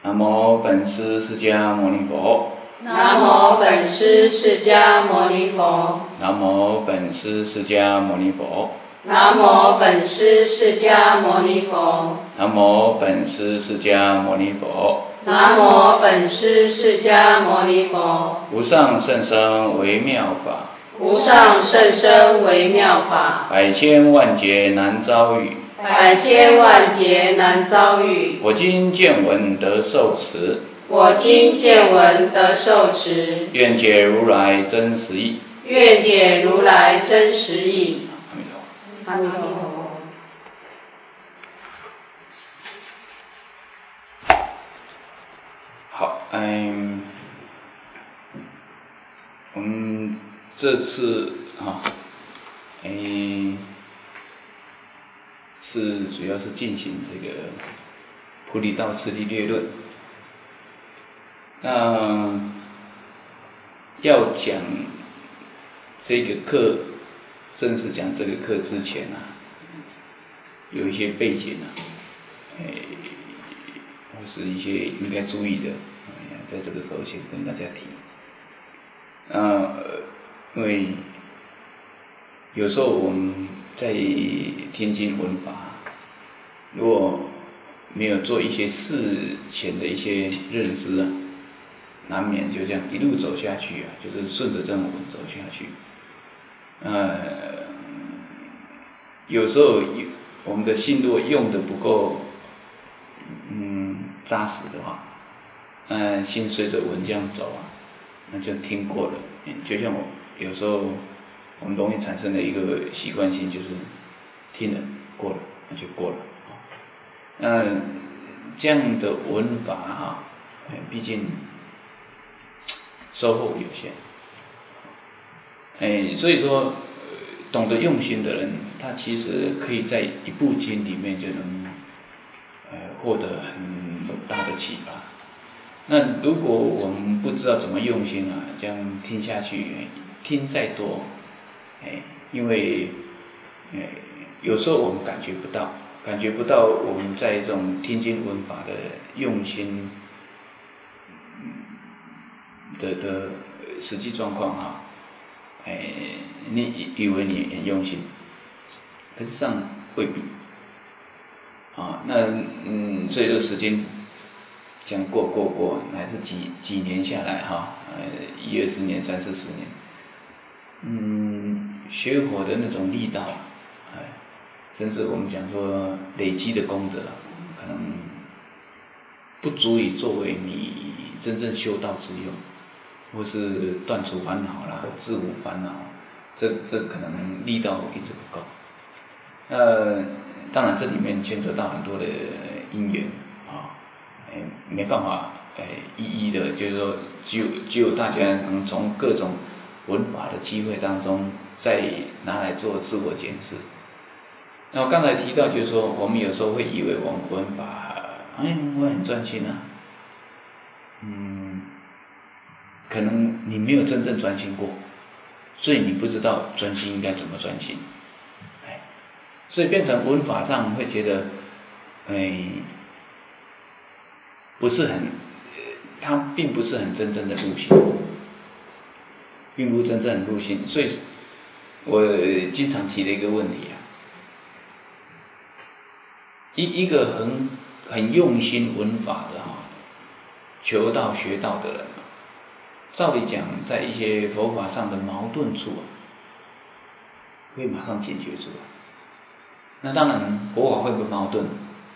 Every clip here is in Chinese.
南无本师释迦牟尼佛。 南无本师释迦牟尼佛。 南无本师释迦牟尼佛。 南无本师释迦牟尼佛。 南无本师释迦牟尼佛。 南无本师释迦牟尼佛。 无上甚深微妙法。 无上甚深微妙法。 百千万劫难遭遇。 百千万劫难遭遇。 我今见闻得受持。 我今见闻得受持。 愿解如来真实义。 愿解如来真实义。阿弥陀佛。 好，我们这次是主要是进行这个菩提道次第略论。那要讲这个课，正式讲这个课之前有一些背景或是一些应该注意的，在这个时候先跟大家提。因为有时候我们在听经闻法，如果没有做一些事前的一些认知难免就这样一路走下去就是顺着正文走下去。有时候我们的心如果用的不够扎实的话，心随着文这样走那就听过了。就像有时候我们容易产生的一个习惯性，就是听了过了那就过了。这样的文法毕竟收获有限。所以说懂得用心的人，他其实可以在一部经里面就能获得很大的启发。那如果我们不知道怎么用心这样听下去，听再多因为有时候我们感觉不到我们在这种听经闻法的用心的实际状况你以为你很用心，可是上未必所以说时间这样过，还是几年下来10-20年、30-40年，学佛的那种力道甚至我们讲说累积的功德可能不足以作为你真正修道之用，或是断除烦恼啦、自无烦恼，这可能力道一直不够。当然这里面牵扯到很多的因缘没办法一一的，就是说只有大家能从各种闻法的机会当中再拿来做自我检视。那我刚才提到就是说，我们有时候会以为我们闻法我很专心可能你没有真正专心过，所以你不知道专心应该怎么专心，所以变成闻法上会觉得不是很它并不是很真正的入心，并不真正很入心。所以我经常提的一个问题一个很用心闻法的求道学道的人照理讲在一些佛法上的矛盾处会马上解决出来。那当然佛法会不会矛盾？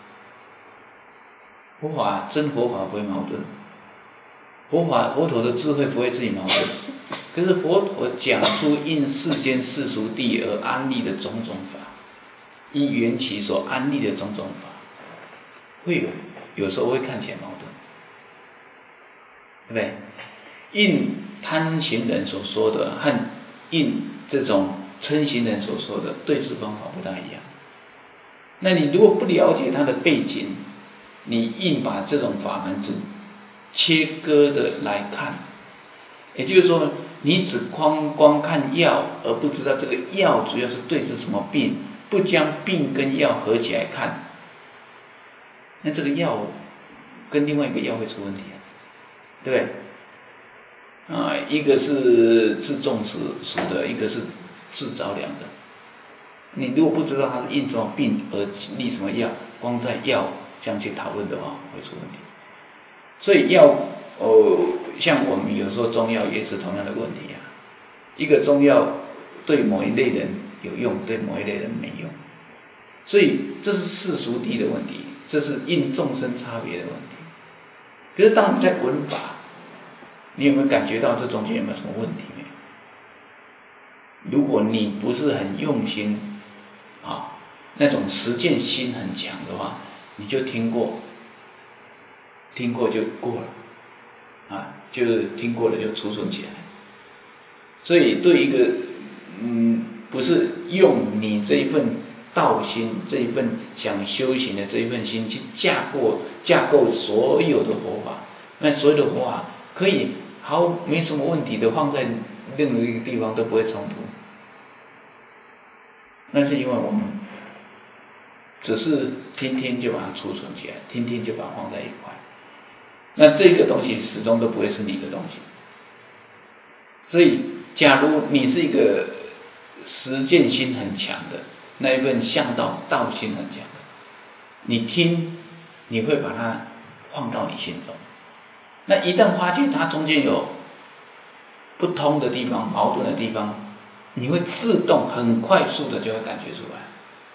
真佛法不会矛盾，佛陀的智慧不会自己矛盾。可是佛陀讲出应世间世俗谛而安立的种种法，依缘起所安立的种种法，会有时候会看起来矛盾，对不对？应贪行人所说的和应这种嗔行人所说的对治方法不大一样。那你如果不了解它的背景，你硬把这种法门切割的来看，也就是说你只光看药，而不知道这个药主要是对治什么病，不将病跟药合起来看，那这个药跟另外一个药会出问题啊，对不对？一个是治中暑的，一个是治着凉的。你如果不知道它是因什么病而立什么药，光在药这样去讨论的话，会出问题。所以像我们有时候中药也是同样的问题啊。一个中药对某一类人有用，对某一类人没用。所以这是世俗谛的问题，这是因众生差别的问题。可是当你在闻法，你有没有感觉到这中间有没有什么问题没有？如果你不是很用心那种实践心很强的话，你就听过就过了就听过了就储存起来。所以对一个不是用你这一份道心，这一份想修行的这一份心去架构所有的佛法，那所有的佛法可以没什么问题的放在任何一个地方都不会冲突。那是因为我们只是听就把它储存起来，听就把它放在一块，那这个东西始终都不会是你的东西。所以假如你是一个实践心很强的，那一份向道心很强的，你听你会把它放到你心中，那一旦发现它中间有不通的地方、矛盾的地方，你会自动很快速的就会感觉出来，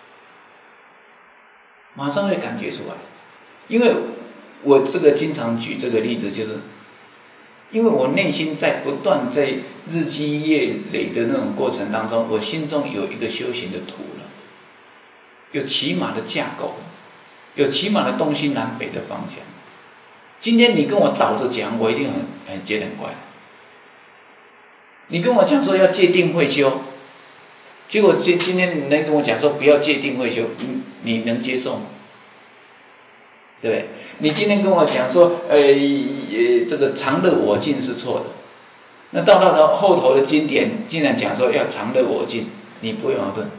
马上会感觉出来。因为我这个经常举这个例子，就是因为我内心在不断在日积月累的那种过程当中，我心中有一个修行的图了，有起码的架构，有起码的东西南北的方向。今天你跟我倒着讲，我一定很觉得很怪。你跟我讲说要戒定慧修，结果今天你能跟我讲说不要戒定慧修，你能接受吗？对不对？你今天跟我讲说这个常乐我净是错的，那到后头的经典竟然讲说要常乐我净，你不会矛盾？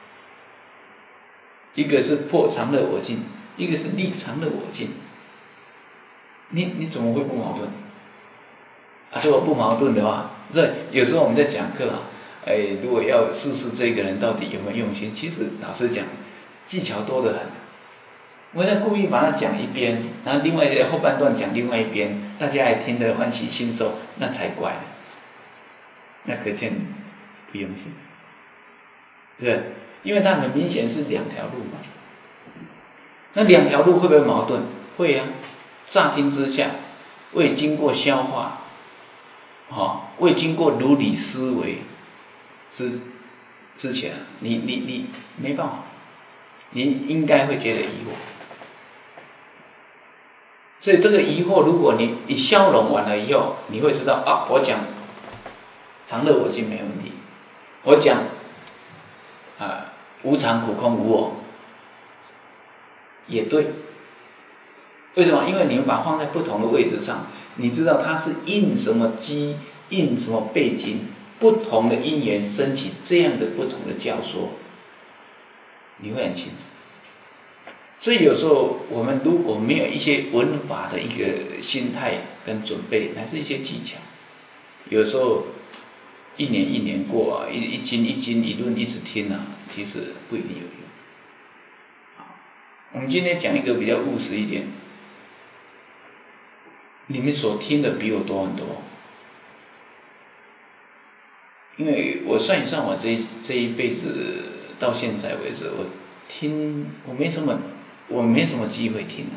一个是破常乐我净，一个是立常乐我净，你怎么会不矛盾？如果不矛盾的话，有时候我们在讲课如果要试试这个人到底有没有用心，其实老实讲技巧多得很。我在故意把它讲一边，然后另外后半段讲另外一边，大家还听得欢喜心受，那才怪了。那可见不用心，对不对？因为它很明显是两条路嘛。那两条路会不会矛盾？会啊。乍听之下，未经过消化，未经过如理思维之前，你没办法，你应该会觉得疑惑。所以这个疑惑，如果你消融完了以后，你会知道我讲常乐我净没问题，我讲无常苦空无我也对。为什么？因为你们把它放在不同的位置上，你知道它是因什么机，因什么背景，不同的因缘升起这样的不同的教说，你会很清楚。所以有时候我们如果没有一些闻法的一个心态跟准备，乃至一些技巧，有时候一年过一经一论一直听其实不一定有用。我们今天讲一个比较务实一点，你们所听的比我多很多，因为我算一算，我这一辈子到现在为止，我没什么机会听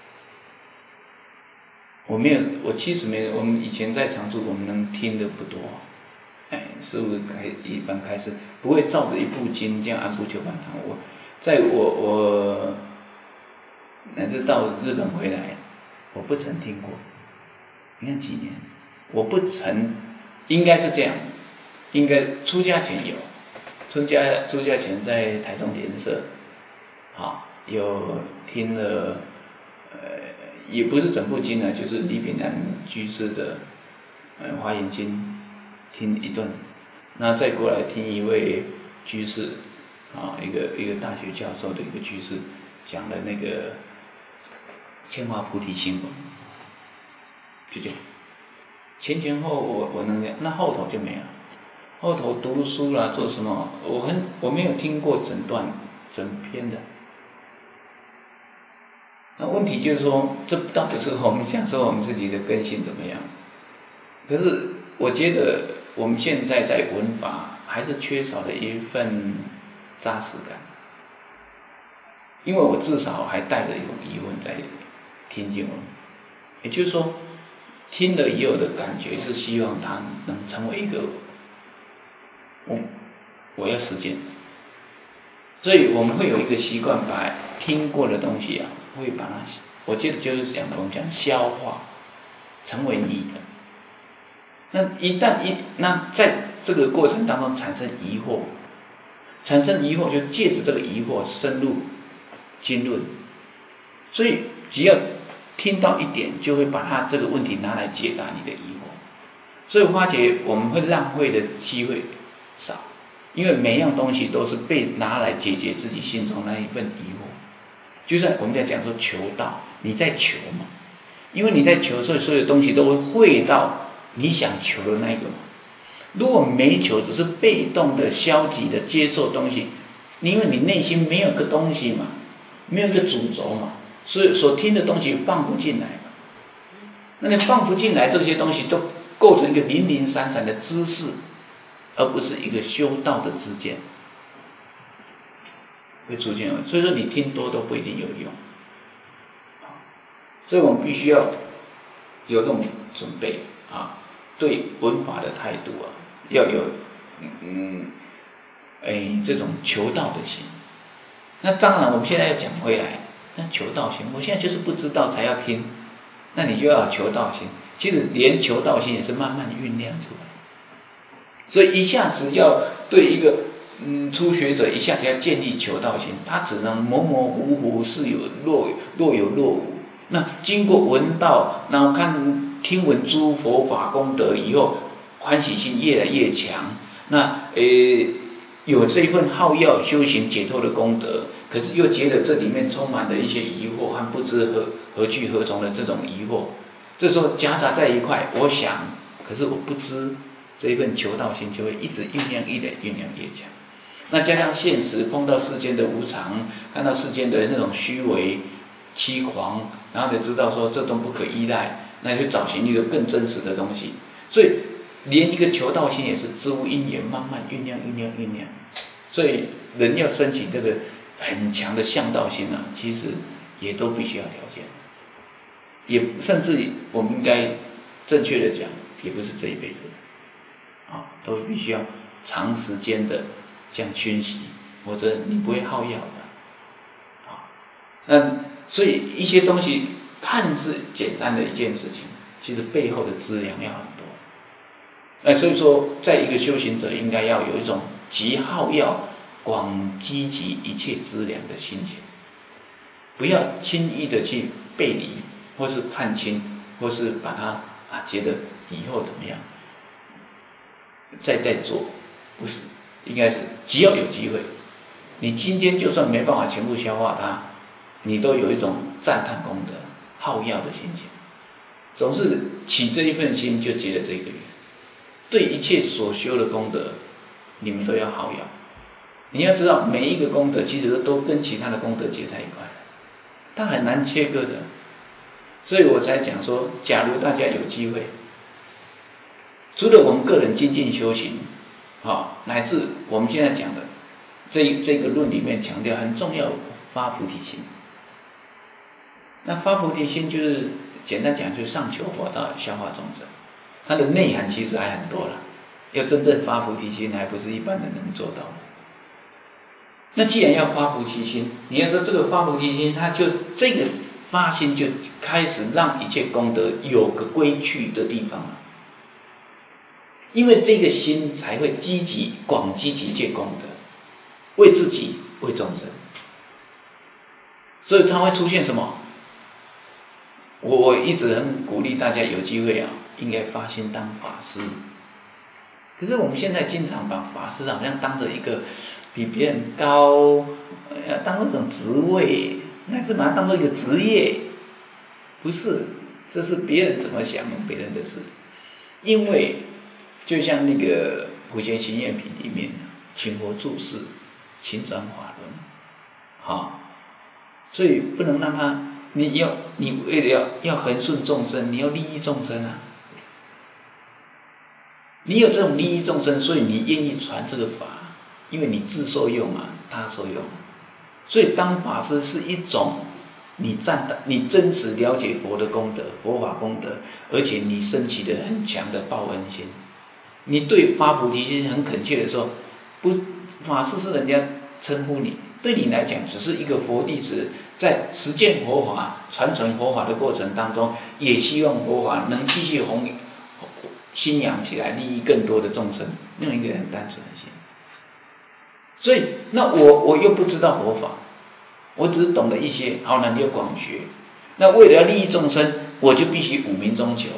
我其实我们以前在常住，我们能听的不多，师父一般开始不会照着一部经这样按部就班唱。我乃至到日本回来，我不曾听过。你看几年，我不曾，应该是这样，应该出家前有，出家前在台中莲社，有听了也不是整部经就是李炳南居士的华严经听一段，那再过来听一位居士一个大学教授的一个居士讲的那个先发菩提心，就这样。前前后我能讲，那后头就没有。后头读书啦，做什么？我没有听过整段整篇的。那问题就是说，这倒不是我们想说我们自己的根性怎么样。可是我觉得我们现在在文法还是缺少了一份扎实感，因为我至少还带着一种疑问在听经文，也就是说，听了以后的感觉是希望它能成为一个我要实践，所以我们会有一个习惯，把听过的东西啊，会把它，我觉得就是讲我们讲消化，成为你的。那那在这个过程当中产生疑惑，就借着这个疑惑深入经论，所以只要听到一点，就会把它这个问题拿来解答你的疑惑。所以我发觉我们会浪费的机会少，因为每样东西都是被拿来解决自己心中那一份疑惑。就像我们在讲说求道，你在求嘛，因为你在求，所以所有东西都会汇到你想求的那个嘛。如果没求，只是被动的、消极的接受东西，因为你内心没有个东西嘛，没有一个主轴嘛，所以所听的东西放不进来嘛。那你放不进来，这些东西都构成一个零零散散的知识，而不是一个修道的知见，会出现。所以说你听多都不一定有用，所以我们必须要有这种准备啊，对文法的态度啊，要有这种求道的心。那当然，我们现在要讲回来，那求道心，我现在就是不知道才要听，那你就要有求道心。其实连求道心也是慢慢酝酿出来，所以一下子要对一个初学者一下子要建立求道心，他只能模模糊糊，是有若有若无。那经过闻道，然后听闻诸佛法功德以后，欢喜心越来越强。那有这一份好要修行解脱的功德，可是又觉得这里面充满了一些疑惑和不知何去何从的这种疑惑。这时候夹杂在一块，我想，可是我不知，这一份求道心就会一直酝酿越强。那加上现实碰到世间的无常，看到世间的那种虚伪欺狂，然后你知道说这都不可依赖，那就找寻一个更真实的东西。所以连一个求道心也是知无因缘，慢慢酝酿。所以人要升起这个很强的向道心啊，其实也都必须要条件。也甚至我们应该正确的讲，也不是这一辈子都必须要长时间的这样熏习，否则你不会好药的所以一些东西看似简单的一件事情，其实背后的资粮要很多。所以说，在一个修行者应该要有一种极好药、广积集一切资粮的心情，不要轻易的去背离，或是看清，或是把它觉得以后怎么样，再做，不是，应该是只要有机会，你今天就算没办法全部消化它，你都有一种赞叹功德、好药的心情，总是起这一份心，就结了这个缘。对一切所修的功德，你们都要好药。你要知道，每一个功德其实都跟其他的功德结在一块，它很难切割的。所以我才讲说，假如大家有机会，除了我们个人精进修行，乃至我们现在讲的这个论里面强调很重要，发菩提心。那发菩提心就是简单讲，就是上求佛道，下化众生。它的内涵其实还很多了，要真正发菩提心，还不是一般人能做到的。那既然要发菩提心，你要说这个发菩提心，它就这个发心就开始让一切功德有个归去的地方了，因为这个心才会广积集一切功德，为自己，为众生，所以它会出现什么？我一直很鼓励大家有机会应该发心当法师。可是我们现在经常把法师好像当着一个比别人高，当做一种职位，乃至把它当做一个职业， 不是，这是别人怎么想别人的事。因为就像那个普贤行愿品里面，请佛住世，请转法轮，好，所以不能让他，你为了要恒顺众生，你要利益众生啊。你有这种利益众生，所以你愿意传这个法，因为你自受用啊，他受用。所以当法师是一种你真实了解佛的功德、佛法功德，而且你升起的很强的报恩心，你对发菩提心很恳切的时候，不，法师是人家称呼你，对你来讲只是一个佛弟子，在实践佛法、传承佛法的过程当中，也希望佛法能继续信仰起来，利益更多的众生，用一个很单纯的心。所以，那我又不知道佛法，我只是懂得一些，好，那你就广学。那为了要利益众生，我就必须五明中求。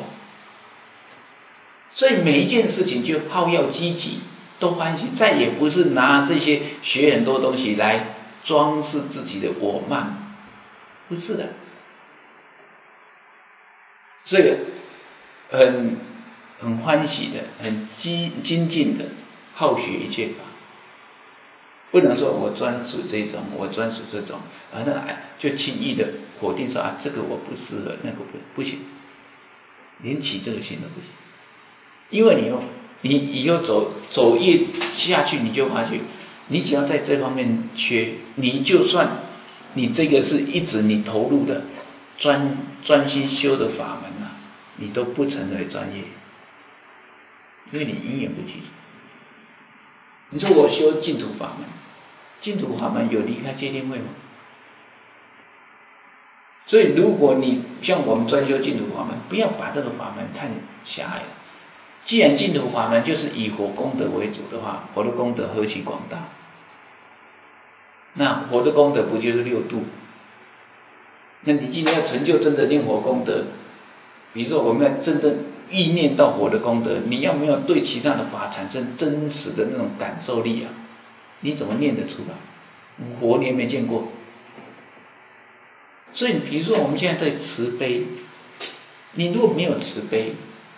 所以每一件事情就好要积极，都欢喜，再也不是拿这些学很多东西来装饰自己的我慢，不是的。这个很欢喜的，很精进的，好学一切法。不能说我专属这种，我专属这种，那就轻易的否定说啊，这个我不适合，那个不行，连起这个心都不行。因为你以后走越下去，你就发觉，你只要在这方面缺，你就算你这个是一直你投入的专心修的法门啊，你都不成为专业，因为你因缘不具足。你说我修净土法门，净土法门有离开戒定慧吗？所以如果你像我们专修净土法门，不要把这个法门看狭隘了。既然净土法门就是以佛功德为主的话，佛的功德何其广大。那佛的功德不就是六度？那你今天要成就真的念佛功德，比如说我们要真正意念到佛的功德，你要没有对其他的法产生真实的那种感受力啊，你怎么念得出来？佛你也没见过。所以比如说我们现在在慈悲，你如果没有慈悲，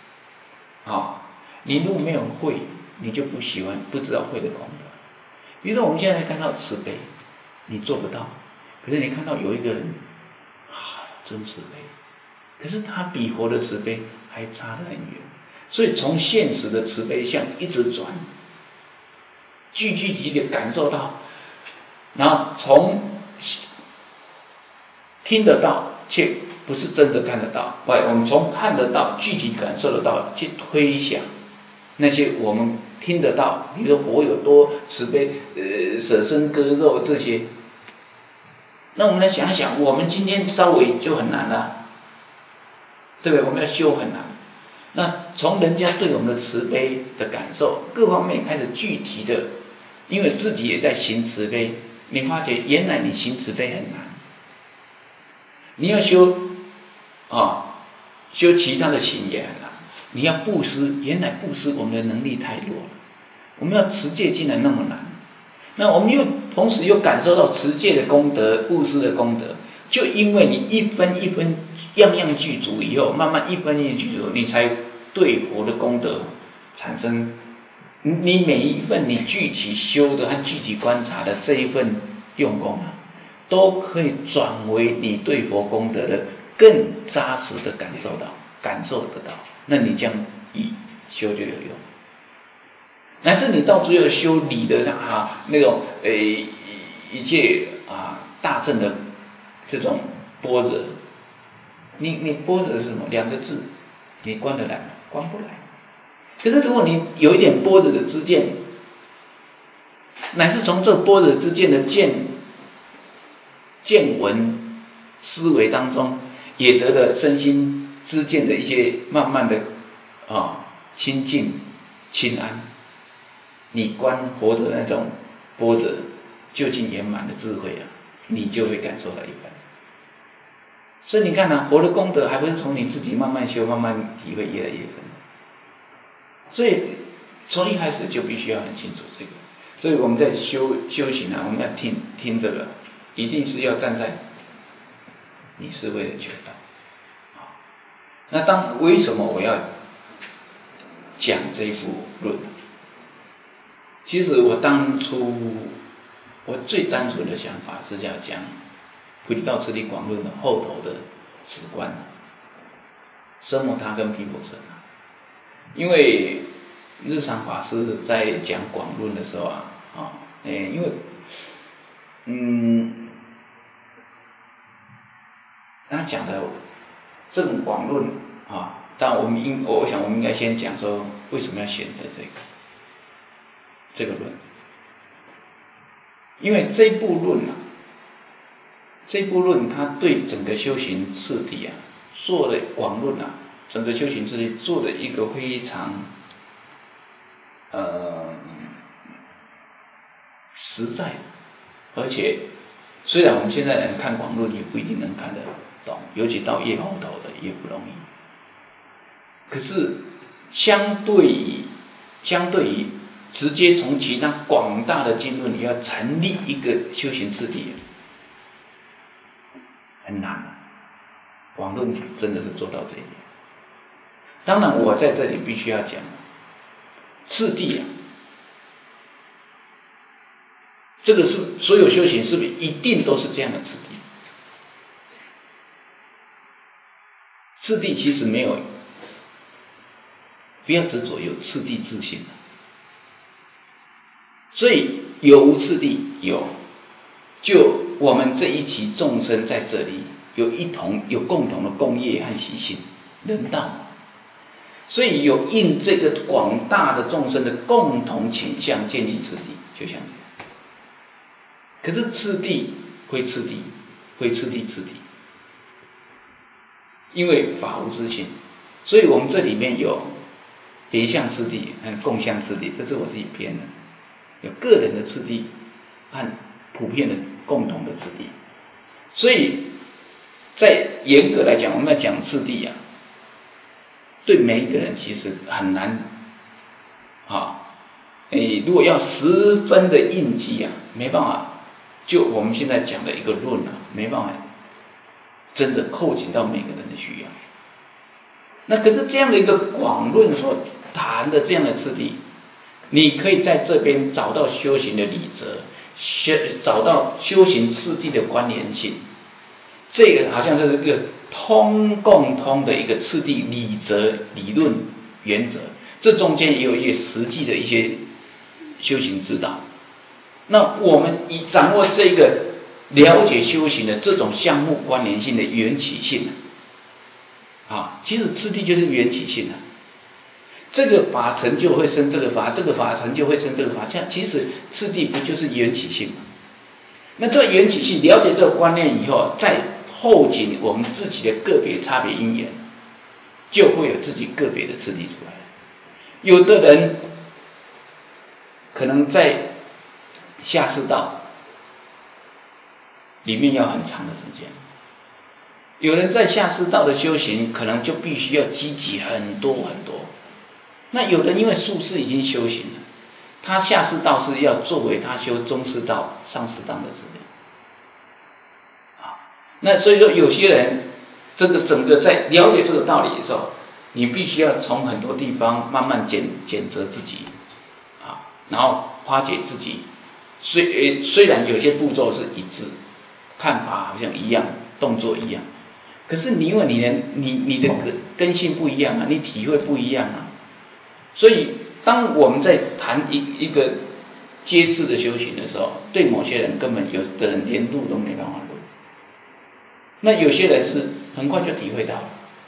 你如果没有慧，你就不喜欢，不知道慧的功德。比如说我们现在看到慈悲，你做不到，可是你看到有一个人真慈悲，可是他比佛的慈悲还差得很远。所以从现实的慈悲相一直转，具体的感受到，然后从听得到却不是真的看得到，我们从看得到具体感受得到去推想那些我们听得到，比如说佛有多慈悲，舍身割肉这些，那我们来想想，我们今天稍微就很难了，对不对？我们要修很难。那从人家对我们的慈悲的感受各方面开始具体的，因为自己也在行慈悲，你发觉原来你行慈悲很难。你要修其他的行也很难。你要布施，原来布施我们的能力太弱了。我们要持戒竟然那么难，那我们又同时又感受到持戒的功德、布施的功德，就因为你一分一分样样具足以后，慢慢一分一分具足，你才对佛的功德产生。你每一份你具体修的和具体观察的这一份用功啊，都可以转为你对佛功德的更扎实的感受得到，那你这样一修就有用。乃至你到最后修理的那种一切大乘的这种般若，你般若是什么？两个字，你观得来吗？观不来。可是如果你有一点般若的知见，乃至从这般若知见的见闻思维当中，也得了身心知见的一些慢慢的清净清安，你观佛的那种般若究竟圆满的智慧啊，你就会感受到一番。所以你看佛的功德还不是从你自己慢慢修慢慢体会越来越深。所以从一开始就必须要很清楚这个。所以我们在修行我们要听这个，一定是要站在你是为了求道， 那为什么我要讲这幅论？其实我当初我最单纯的想法是要讲菩提道次第广论的后头的止观，奢摩他跟毗婆舍那。因为日常法师在讲广论的时候因为他讲的这种广论但我想我们应该先讲说为什么要选择这个论，因为这部论它对整个修行次第做的广论整个修行次第做的一个非常实在，而且虽然我们现在人看广论也不一定能看得懂，尤其到越后头的也不容易。可是相对于直接从其他广大的经论，你要成立一个修行次第，很难。广论真的是做到这一点。当然，我在这里必须要讲，次第这个是所有修行是不是一定都是这样的次第？次第其实没有，不要执着有次第自信。所以有无次第有，就我们这一期众生在这里有共同的共业和习性，人道，所以有应这个广大的众生的共同倾向建立次第，就像这样。可是次第会次第，因为法无自性，所以我们这里面有别相次第和共相次第，这是我自己编的。有个人的次第和普遍的共同的次第，所以在严格来讲，我们要讲次第对每一个人其实很难如果要十分的应机没办法，就我们现在讲的一个论没办法真的扣紧到每个人的需要。那可是这样的一个广论所谈的这样的次第，你可以在这边找到修行的理则，找到修行次第的关联性。这个好像是一个共通的一个次第理则、理论原则，这中间也有一些实际的一些修行指导。那我们以掌握这个了解修行的这种相互关联性的缘起性其实次第就是缘起性这个法成就会生这个法，这个法成就会生这个法，其实次第不就是缘起性吗？那这个缘起性了解这个观念以后，再后紧我们自己的个别差别因缘，就会有自己个别的次第出来。有的人可能在下士道里面要很长的时间，有人在下士道的修行可能就必须要积极很多很多。那有人因为宿世已经修行了，他下士道是要作为他修中士道、上士道的资料那所以说有些人这个整个在了解这个道理的时候，你必须要从很多地方慢慢检责自己然后化解自己。虽然有些步骤是一致，看法好像一样，动作一样，可是因为你的根性不一样你体会不一样所以当我们在谈一个阶次的修行的时候，对某些人根本有的人连路都没办法路，那有些人是很快就体会到了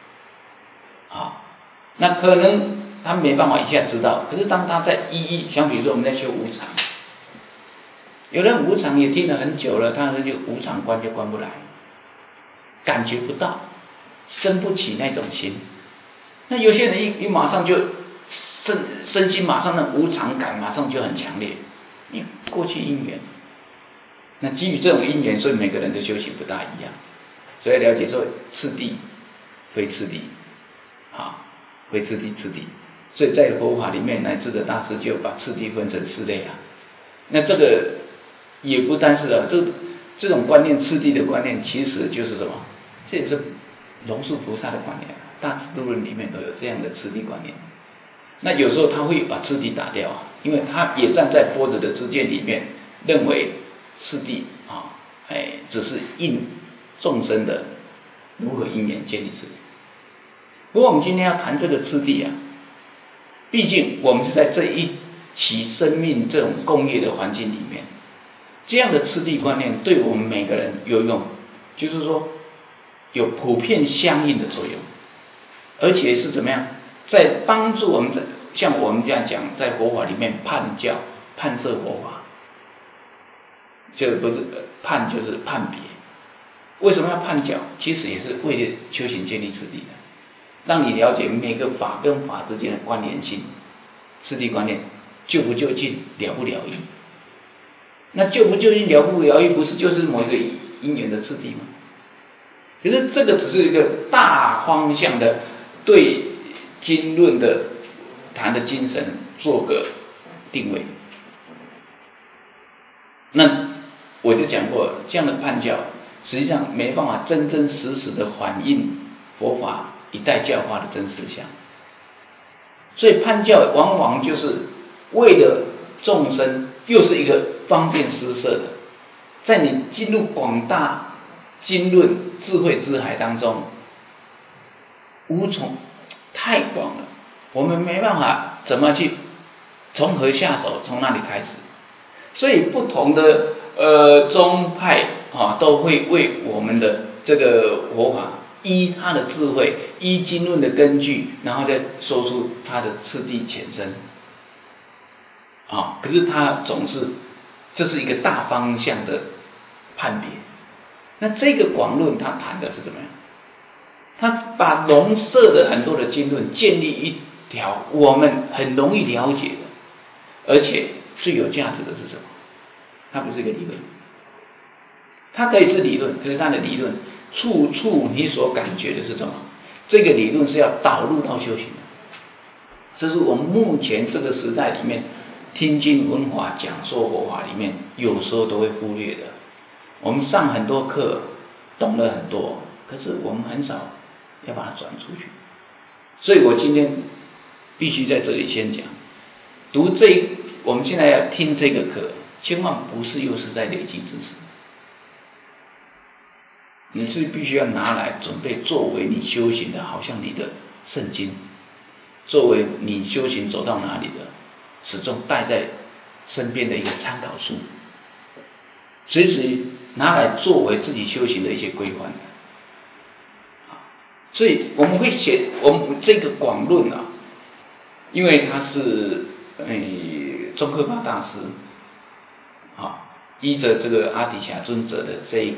那可能他没办法一下知道，可是当他在像比如说我们在修无常，有人无常也听了很久了，他就无常观就观不来，感觉不到，生不起那种心。那有些人一马上就身心马上的无常感马上就很强烈，因为过去因缘。那基于这种因缘，所以每个人的修行不大一样，所以了解说次第非次第非次第所以在佛法里面，乃至的大师就把次第分成4类那这个也不单是这种观念，次第的观念其实就是什么？这也是龙树菩萨的观念，大智度论里面都有这样的次第观念。那有时候他会把次第打掉啊，因为他也站在波折的知见里面，认为次第只是应众生的如何因缘建立次第。不过我们今天要谈这个次第啊，毕竟我们是在这一期生命这种共业的环境里面，这样的次第观念对我们每个人有用，就是说有普遍相应的作用，而且是怎么样，在帮助我们，像我们这样讲，在佛法里面判教、判摄佛法，这不是判就是判别。为什么要判教？其实也是为了修行建立次第的，让你了解每个法跟法之间的关联性，次第观念就不就近，了不了义。那就不就近，了不了义，不是就是某一个因缘的次第吗？可是这个只是一个大方向的对经论的谈的精神做个定位。那我就讲过，这样的判教实际上没办法真真实实的反映佛法一代教化的真实相，所以判教往往就是为了众生，又是一个方便施设的，在你进入广大经论智慧之海当中，无从太广了，我们没办法怎么去从何下手，从哪里开始，所以不同的宗派都会为我们的这个佛法依他的智慧，依经论的根据，然后再说出他的次第浅深。可是他总是这是一个大方向的判别。那这个广论他谈的是怎么样？他把笼摄的很多的经论建立一条我们很容易了解的，而且最有价值的是什么？它不是一个理论，它可以是理论，可是它的理论处处你所感觉的是什么？这个理论是要导入到修行的，这是我们目前这个时代里面听经闻法讲说佛法里面有时候都会忽略的。我们上很多课懂了很多，可是我们很少要把它转出去。所以我今天必须在这里先讲，我们现在要听这个课，千万不是又是在累积知识，你是必须要拿来准备作为你修行的，好像你的圣经，作为你修行走到哪里的，始终带在身边的一个参考书，随时拿来作为自己修行的一些规范。所以我们会写我们这个广论啊，因为他是宗喀巴大师依着这个阿底峡尊者的这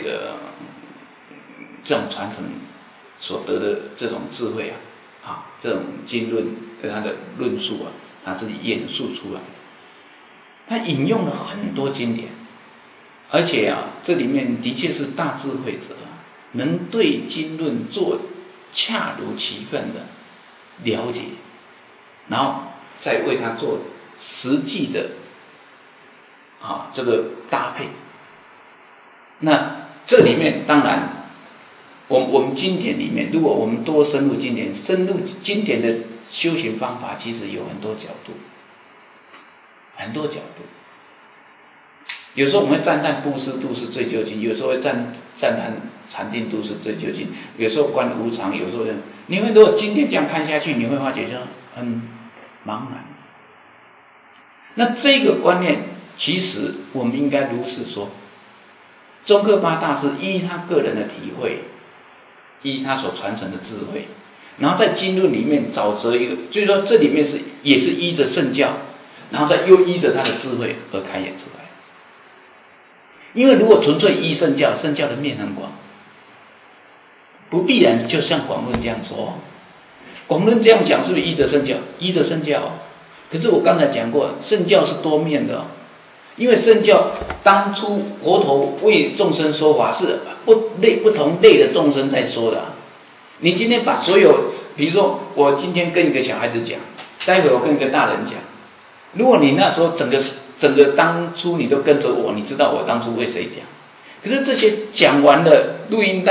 种传承所得的这种智慧这种经论跟他的论述他自己演述出来，他引用了很多经典，而且这里面的确是大智慧者能对经论做恰如其分的了解，然后再为他做实际的这个搭配。那这里面当然我们经典里面，如果我们多深入经典，深入经典的修行方法其实有很多角度，很多角度。有时候我们会赞叹布施度是最究竟，有时候会赞叹禅定度是最究竟，有时候观无常，有时候你会如果经典这样看下去，你会发觉就很茫然。那这个观念其实我们应该如是说，宗喀巴大师依他个人的体会，依他所传承的智慧，然后在经论里面找择一个，就是说这里面也是依着圣教，然后再又依着他的智慧而开演出来。因为如果纯粹依圣教，圣教的面很广，不必然就像广论这样说。广论这样讲是不是依着圣教？依着圣教。可是我刚才讲过，圣教是多面的，因为圣教当初佛陀为众生说法是不同类的众生在说的。你今天把所有，比如说我今天跟一个小孩子讲，待会我跟一个大人讲，如果你那时候整个当初你都跟着我，你知道我当初为谁讲。可是这些讲完了，录音带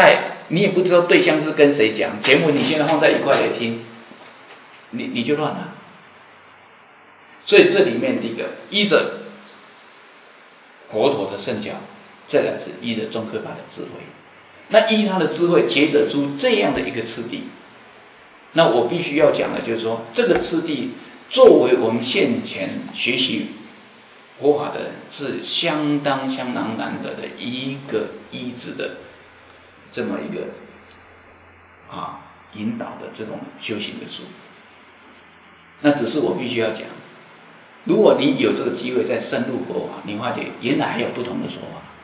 你也不知道对象是跟谁讲，节目你现在放在一块来听，你就乱了。所以这里面第一个依着佛陀的圣教，再来是依着宗喀巴的智慧。那依他的智慧结得出这样的一个次第，那我必须要讲的就是说，这个次第作为我们现前学习佛法的人是相当难得的一个依止的这么一个引导的这种修行的书。那只是我必须要讲，如果你有这个机会再深入佛法，你发觉原来还有不同的说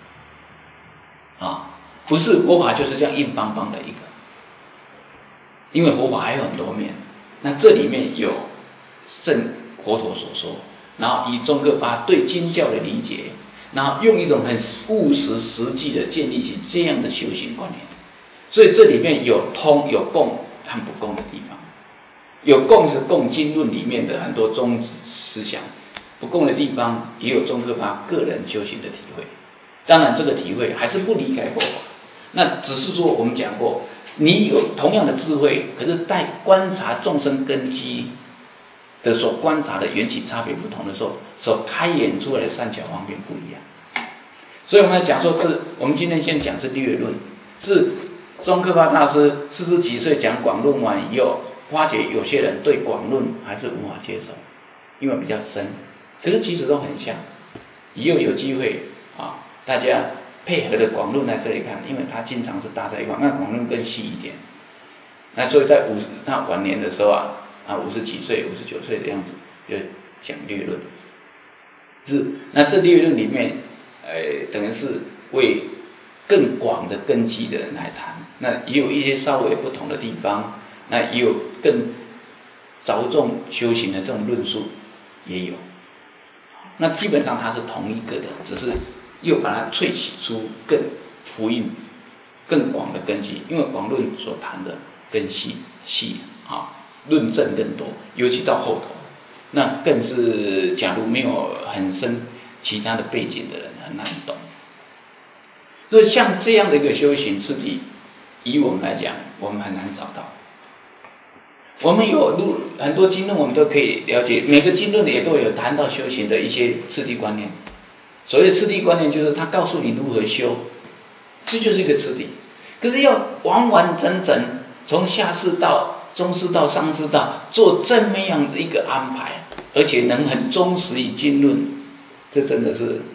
法不是佛法就是这样硬邦邦的一个，因为佛法还有很多面。那这里面有圣佛陀所说，然后以宗喀巴对经教的理解，然后用一种很务实实际的建立起这样的修行观念。所以这里面有通有共和不共的地方，有共是共经论里面的很多宗旨思想，不共的地方也有宗喀巴个人修行的体会。当然这个体会还是不离开佛法，那只是说我们讲过，你有同样的智慧，可是在观察众生根基的所观察的缘起差别不同的时候，所开演出来的善巧方便不一样。所以我们来讲说我们今天先讲是略论，是宗喀巴大师40几岁讲广论完以后，发觉有些人对广论还是无法接受，因为比较深，可是其实都很像。以后有机会大家配合的广论在这里看，因为他经常是搭在一块，那广论更细一点。那所以在他晚年的时候50几岁、59岁的样子就讲略论，那这略论里面等于是为更广的根基的人来谈，那也有一些稍微不同的地方，那也有更着重修行的这种论述也有。那基本上它是同一个的，只是又把它萃取出更福音更广的根基，因为广论所谈的更细论证更多，尤其到后头，那更是假如没有很深其他的背景的人很难懂。所以像这样的一个修行次第，以我们来讲，我们很难找到。我们有很多经论，我们都可以了解，每个经论也都有谈到修行的一些次第观念。所谓次第观念，就是他告诉你如何修，这就是一个次第。可是要完完整整从下士道、中士道、上士道做这么样的一个安排，而且能很忠实于经论，这真的是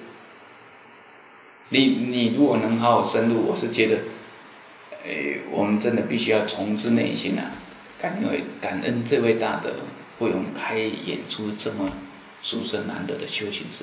你如果能好好深入，我是觉得我们真的必须要从自内心感恩这位大德为我们开演出这么殊胜难得的修行之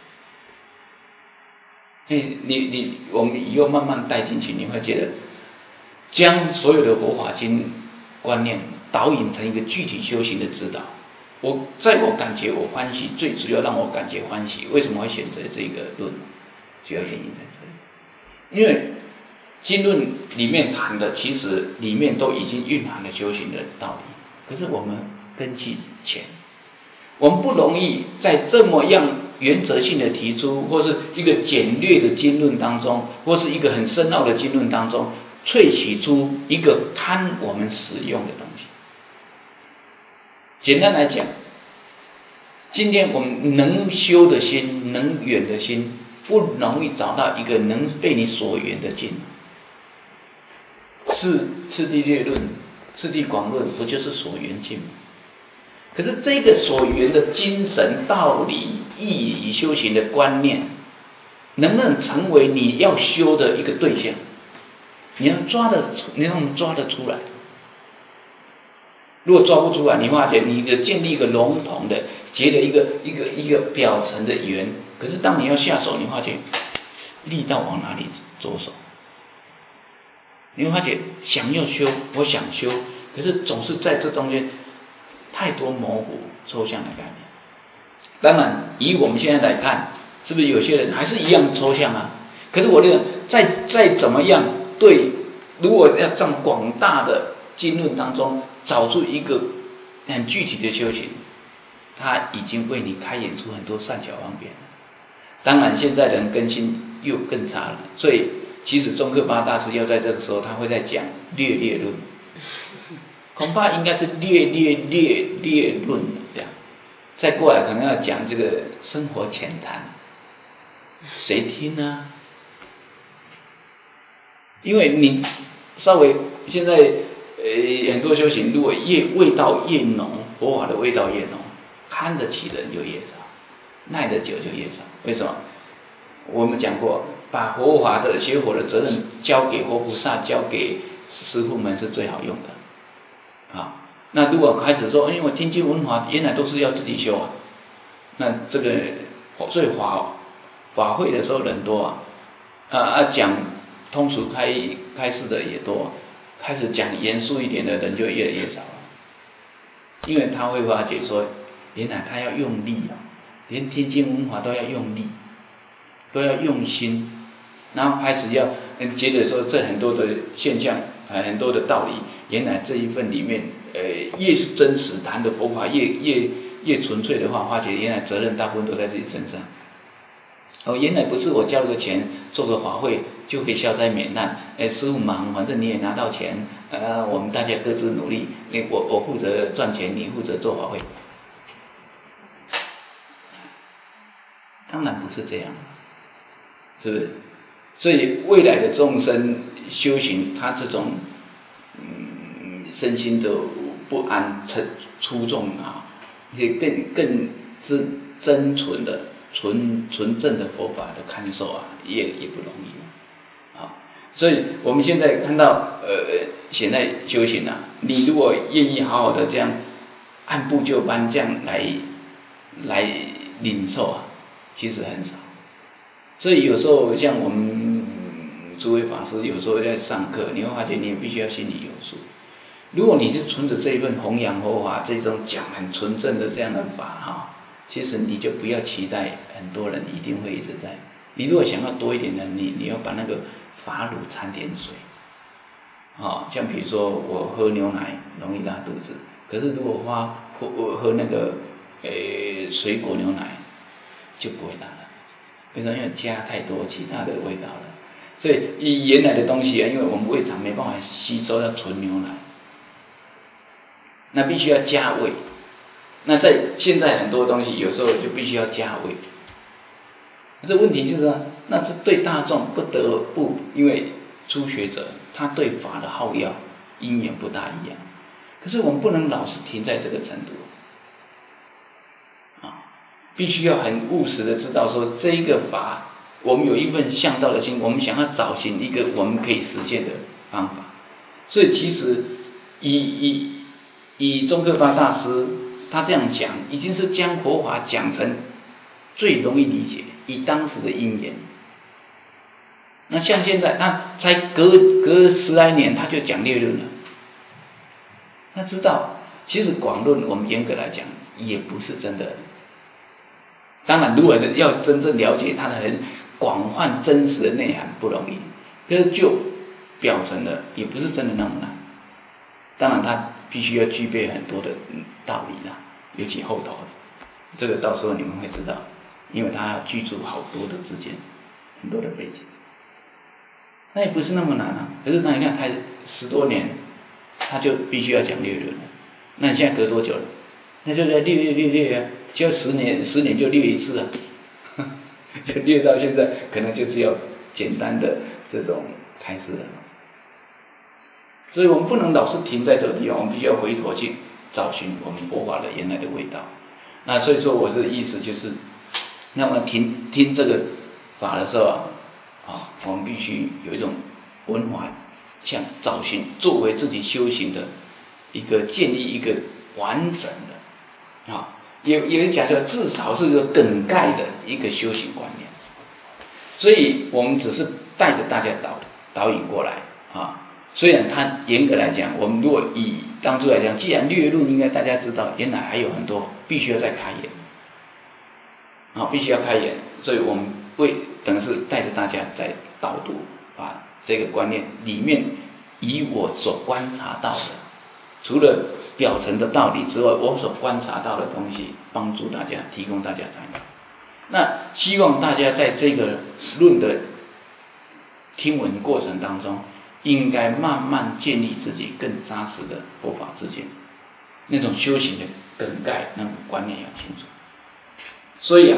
地。我们以后慢慢带进去，你会觉得将所有的佛法经观念导引成一个具体修行的指导。在我感觉我欢喜，最主要让我感觉欢喜，为什么会选择这个论？主要原因在这里，因为经论里面谈的，其实里面都已经蕴含了修行的道理，可是我们根基浅，我们不容易在这么样原则性的提出，或是一个简略的经论当中，或是一个很深奥的经论当中，萃取出一个堪我们使用的东西。简单来讲，今天我们能修的心，能远的心，不容易找到一个能被你所缘的境。是次第略论、次第广论，不就是所缘境吗？可是这个所缘的精神、道理、意义、修行的观念，能不能成为你要修的一个对象？你能抓得出来？如果抓不出来，你发觉你建立一个笼统的、结了一个表层的缘，可是当你要下手，你发觉力道往哪里着手？你会发觉想要修，我想修，可是总是在这中间太多模糊抽象的概念。当然，以我们现在来看，是不是有些人还是一样抽象啊？可是我觉得再怎么样对，如果要在广大的经论当中找出一个很具体的修行，他已经为你开演出很多善巧方便了。当然，现在人更新又更差了，所以其实宗喀巴大师要在这个时候，他会在讲略论，恐怕应该是略论这样。再过来可能要讲这个生活浅谈，谁听呢？因为你稍微现在很多修行，如果味道越浓，佛法的味道越浓，看得起的人就越少，耐得久就越少。为什么？我们讲过，把佛法的学佛的责任交给佛菩萨，交给师父们是最好用的啊。那如果开始说，我听经闻法原来都是要自己修啊，那这个所以法会的时候人多讲通俗开示的也多，开始讲严肃一点的人就越来越少了，因为他会发觉说，原来他要用力连听经闻法都要用力，都要用心，然后开始要觉得说这很多的现象很多的道理，原来这一份里面越是真实谈的佛法越纯粹的话，发觉原来责任大部分都在自己身上。原来不是我交个钱做个法会就可以消灾免难，师父忙，反正你也拿到钱，我们大家各自努力，我负责赚钱，你负责做法会，当然不是这样，是不是？所以未来的众生修行，他这种身心的不安、出众也更真纯的纯正的佛法的看受也不容易所以我们现在看到现在修行你如果愿意好好的这样按部就班这样来领受其实很少。所以有时候像我们诸位法师有时候在上课，你会发觉你也必须要心里有数。如果你是存着这一份弘扬佛法，这种讲很纯正的这样的法其实你就不要期待很多人一定会一直在。你如果想要多一点的，你要把那个法乳掺点水像比如说我喝牛奶容易拉肚子，可是如果我喝那个水果牛奶就不会拉了。为什么？因为加太多其他的味道了。所以原来的东西因为我们胃肠没办法吸收到纯牛奶，那必须要加味。那在现在很多东西有时候就必须要加味。这问题就是那是对大众不得不，因为初学者他对法的好要因缘不大一样。可是我们不能老是停在这个程度必须要很务实的知道说，这一个法我们有一份向道的心，我们想要找寻一个我们可以实现的方法。所以其实以宗喀巴大师他这样讲，已经是将佛法讲成最容易理解，以当时的因缘。那像现在他才隔10来年他就讲略论了，他知道其实广论我们严格来讲也不是真的。当然如果要真正了解它的很广泛真实的内涵不容易，可是就表层的也不是真的那么难。当然它必须要具备很多的道理尤其后头这个到时候你们会知道，因为它要具足好多的之间很多的背景，那也不是那么难可是那你看才10多年他就必须要讲略论了，那你现在隔多久了？那就在略就10年就略一次就略到现在可能就只有简单的这种开示了。所以我们不能老是停在这个地方，我们必须要回头去找寻我们佛法的原来的味道。那所以说我的意思就是，那么听这个法的时候我们必须有一种文化，像找寻作为自己修行的一个建立一个完整的有人讲说至少是一个梗概的一个修行观念。所以我们只是带着大家导引过来虽然它严格来讲，我们如果以当初来讲，既然略论应该大家知道，原来还有很多必须要再开眼必须要开眼。所以我们等于是带着大家在导读把这个观念里面以我所观察到的，除了表层的道理之外，我所观察到的东西帮助大家，提供大家参考。那希望大家在这个论的听闻过程当中，应该慢慢建立自己更扎实的佛法知见，那种修行的梗概，那种观念要清楚。所以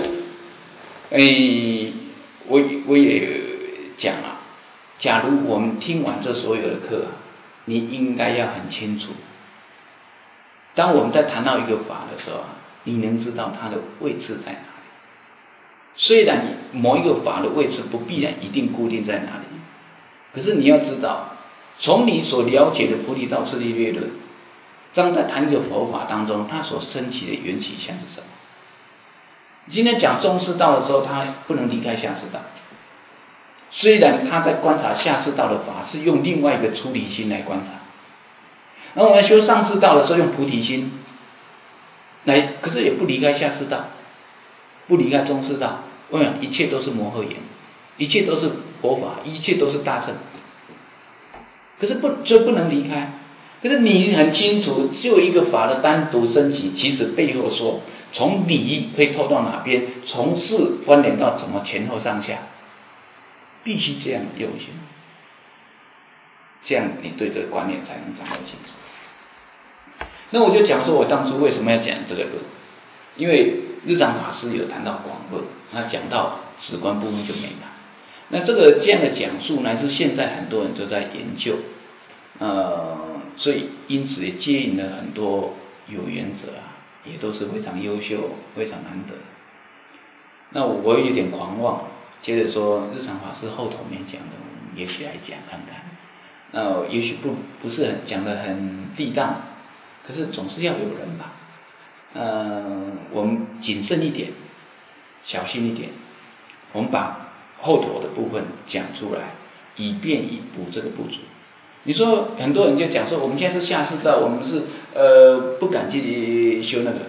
我也讲了，假如我们听完这所有的课，你应该要很清楚，当我们在谈到一个法的时候，你能知道它的位置在哪里。虽然某一个法的位置不必然一定固定在哪里，可是你要知道，从你所了解的菩提道次第略论，当在谈一个佛法当中，它所升起的缘起相是什么？今天讲中士道的时候，他不能离开下士道。虽然他在观察下士道的法是用另外一个出离心来观察，而我们修上士道的时候用菩提心来，可是也不离开下士道，不离开中士道。为什么？一切都是摩诃言，一切都是佛法，一切都是大乘。可是不能离开。可是你很清楚，就一个法的单独升起，其实背后说，从理会透到哪边，从事关联到怎么前后上下，必须这样用心，这样你对这个观念才能掌握清楚。那我就讲说，我当初为什么要讲这个论，因为日藏法师有谈到广论，他讲到止观部分就没谈。那这样的讲述呢，是现在很多人都在研究，所以因此也接引了很多有缘者也都是非常优秀、非常难得。那我有点狂妄，接着说日常法师后头没讲的，我们也许来讲看看。也许不是很讲得很地当，可是总是要有人吧。我们谨慎一点，小心一点，我们把后头的部分讲出来，以便以补这个不足。你说很多人就讲说，我们现在是下士道，我们是不敢去修那个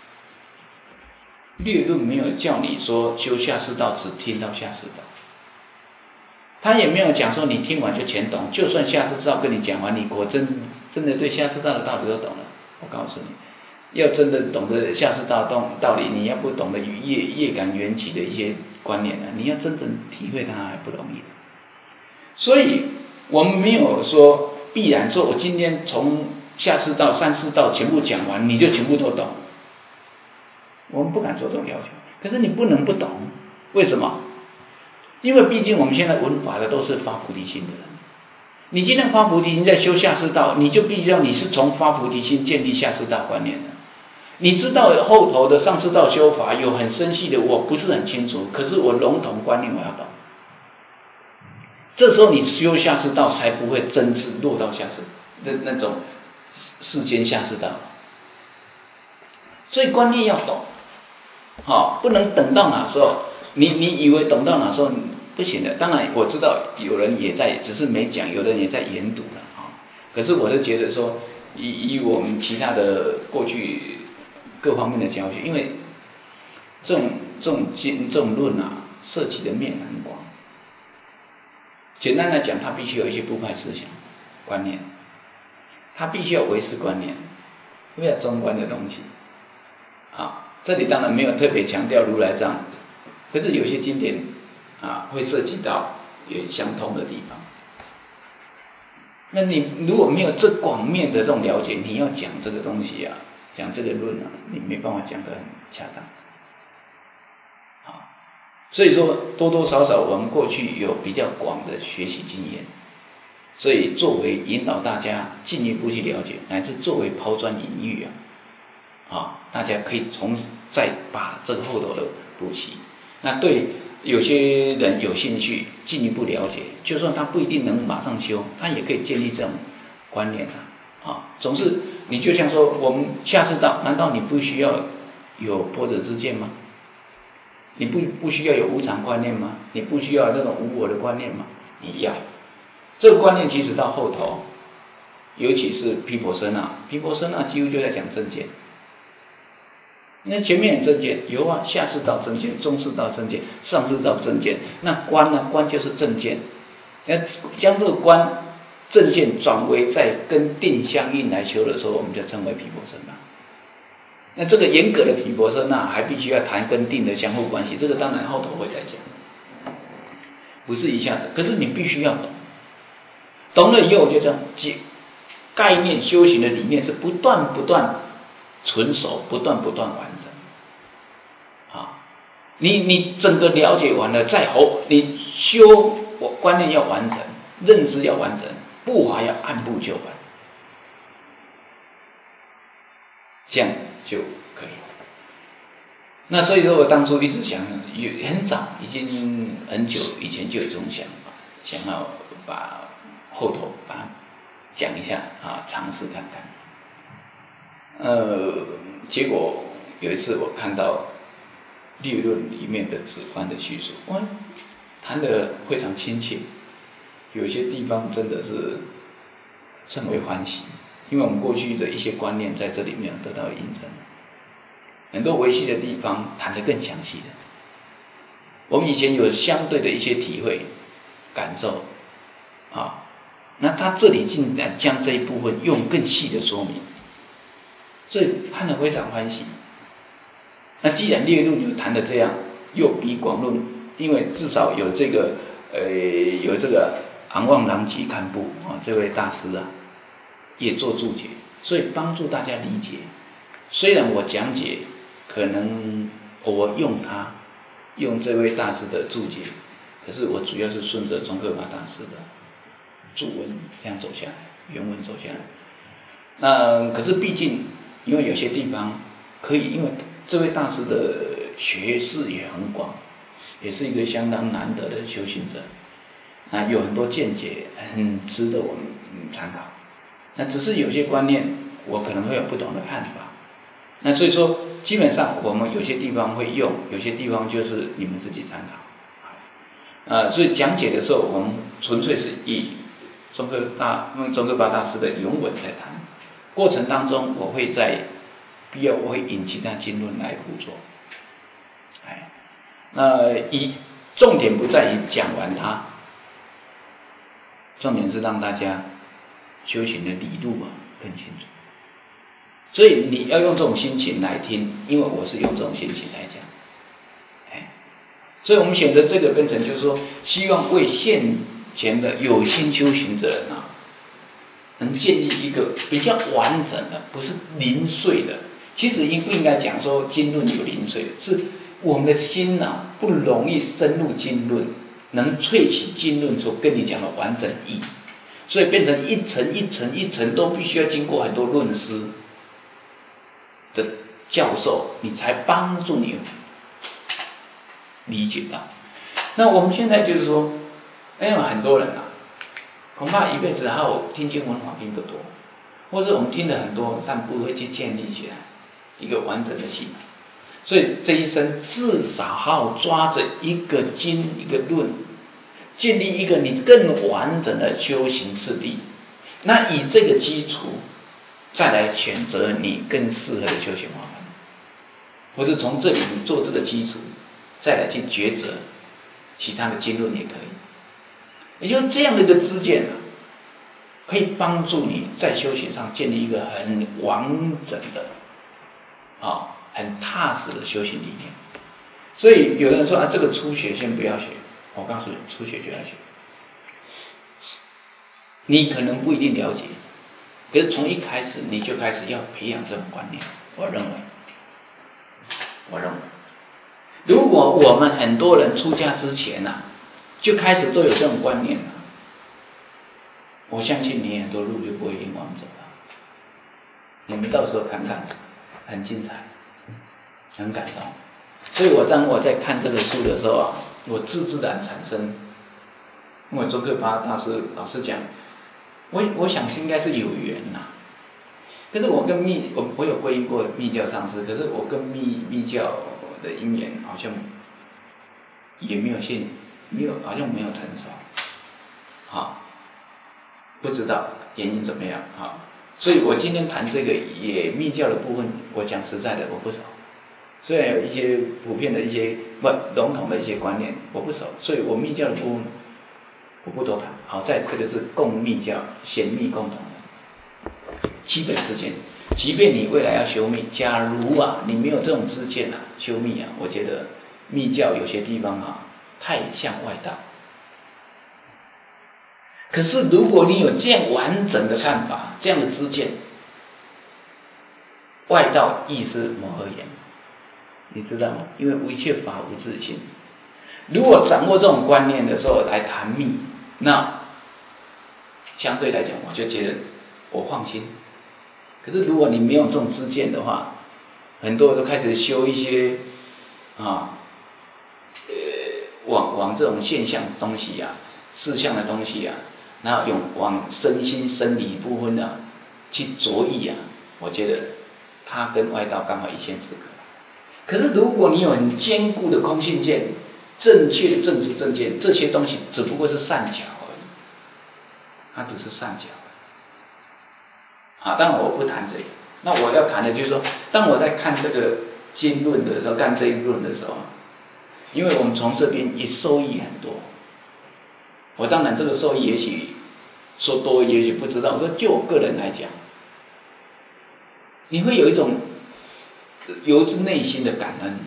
略论，没有叫你说修下士道只听到下士道，他也没有讲说你听完就全懂。就算下士道跟你讲完，你果真的对下士道的道理都懂了，我告诉你，要真的懂得下士道道理，你要不懂得业感缘起的一些观念你要真正体会它还不容易。所以我们没有说必然说我今天从下士道、上士道全部讲完，你就全部都懂。我们不敢做这种要求，可是你不能不懂。为什么？因为毕竟我们现在闻法的都是发菩提心的人。你今天发菩提心在修下士道，你就必须要你是从发菩提心建立下士道观念的。你知道后头的上士道修法有很深细的，我不是很清楚，可是我笼统观念我要懂。这时候你修下士道才不会真正落到下士的那种世间下士道。所以观念要懂，不能等到哪时候，你以为懂到哪时候不行的。当然我知道有人也在，只是没讲，有人也在研读了可是我是觉得说，以我们其他的过去各方面的教学，因为这种论涉及的面很广。简单来讲，它必须有一些部派思想观念，它必须要唯识观念，不要中观的东西。这里当然没有特别强调如来藏，可是有些经典会涉及到有相通的地方。那你如果没有这广面的这种了解，你要讲这个东西讲这个论你没办法讲得很恰当。所以说多多少少我们过去有比较广的学习经验，所以作为引导大家进一步去了解，乃至作为抛砖引玉大家可以再把这个后头的补齐。那对有些人有兴趣进一步了解，就算他不一定能马上修，他也可以建立这种观念总是你就像说我们下士道，难道你不需要有般若知见吗？你不需要有无常观念吗？你不需要那种无我的观念吗？你要。这个观念其实到后头，尤其是毗婆舍那几乎就在讲正见。那前面正见有下士道正见、中士道正见、上士道正见。那观呢？观就是正见。将这个观正见转为在跟定相应来修的时候，我们就称为毗婆舍那。那这个严格的毗婆舍那还必须要谈跟定的相互关系，这个当然后头会再讲。 不是一下子，可是你必须要懂，懂了以后就这样，概念修行的理念是不断纯熟，不断完整。啊，你整个了解完了，再你修观念要完整，认知要完整，步伐要按部就班，这样就可以。那所以说我当初一直想，很早已经很久以前就有这种想法，想要把后头把它讲一下啊，尝试看看。结果有一次我看到列论里面的止观的叙述，哇，谈得非常亲切，有一些地方真的是甚为欢喜，因为我们过去的一些观念在这里面得到印证。很多维系的地方谈得更详细的，我们以前有相对的一些体会感受啊，那他这里竟然将这一部分用更细的说明，所以看得非常欢喜。那既然列论有谈的这样，又比广论，因为至少有这个昂旺郎吉堪布啊这位大师啊，也做注解，所以帮助大家理解。虽然我讲解可能我用这位大师的注解，可是我主要是顺着宗喀巴大师的注文这样走下来，原文走下来。那可是毕竟因为有些地方可以，因为这位大师的学识也很广，也是一个相当难得的修行者，那有很多见解很值得我们参考。那只是有些观念我可能会有不同的看法。那所以说，基本上我们有些地方会用，有些地方就是你们自己参考。所以讲解的时候，我们纯粹是以宗喀巴大师的原文在谈，过程当中我会必要我会引其他经论来辅佐。重点不在于讲完它，重点是让大家修行的理路更清楚。所以你要用这种心情来听，因为我是用这种心情来讲。所以我们选择这个变成就是说，希望为现前的有心修行者人能建立一个比较完整的，不是零碎的。其实不应该讲说经论有零碎的，是我们的心不容易深入经论，能萃取经论所跟你讲的完整意，所以变成一层一层都必须要经过很多论师的教授，你才帮助你理解到。那我们现在就是说，因为很多人恐怕一辈子还有听经闻法并不多，或者我们听了很多，但不会去建立起来一个完整的系统。所以这一生至少还要抓着一个经一个论，建立一个你更完整的修行次第。那以这个基础，再来选择你更适合的修行方法，或者从这里你做这个基础，再来去抉择其他的经论也可以。也就是这样的一个知见可以帮助你在修行上建立一个很完整的很踏实的修行理念。所以有人说这个初学先不要学，我告诉你，初学就要学。你可能不一定了解，可是从一开始你就开始要培养这种观念。我认为如果我们很多人出家之前就开始都有这种观念我相信你很多路就不会往走了。你们到时候看看，很精彩，很感动。所以当我在看这个书的时候我自然产生，因为宗喀巴大师老师讲，我想应该是有缘可是我有皈依过密教上师，可是我跟密教的因缘好像也没有好像没有成熟，不知道原因怎么样所以我今天谈这个密教的部分，我讲实在的我不熟，虽然有一些普遍的一些笼统的一些观念我不熟，所以我密教的部分我不多谈。好在这个是共密教显密共同的基本知见，即便你未来要修密，假如你没有这种知见修密我觉得密教有些地方太向外道， 可是如果你有这样完整的看法，这样的知见，外道亦是模合言，你知道吗？因为一切法无自性。如果掌握这种观念的时候来谈密，那相对来讲，我就觉得我放心。可是如果你没有这种知见的话，很多人都开始修一些往这种现象东西啊、事项的东西啊，然后往身心生理部分啊去着意啊，我觉得它跟外道刚好一线之隔。可是如果你有很坚固的空性见、正确的正知正见，这些东西只不过是善巧而已，它只是善巧。好，当然我不谈这个。那我要谈的就是说，当我在看这个经论的时候，看这一论的时候，因为我们从这边也受益很多。我当然这个受益也许说多，也许不知道。我说就我个人来讲，你会有一种由自内心的感恩，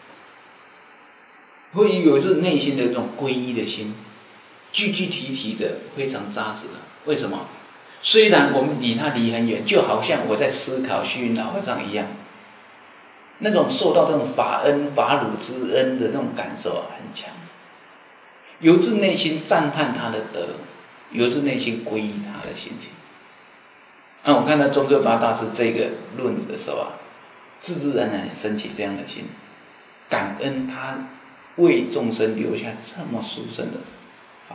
会有自内心的一种皈依的心，具具体体的非常扎实的。为什么？虽然我们离他离很远，就好像我在思考虚云老和尚一样，那种受到这种法恩法乳之恩的那种感受很强，由自内心赞叹他的德，由自内心皈依他的心情。我看到宗喀巴大师这个论的时候啊，自自然然升起这样的心，感恩他为众生留下这么殊胜的法，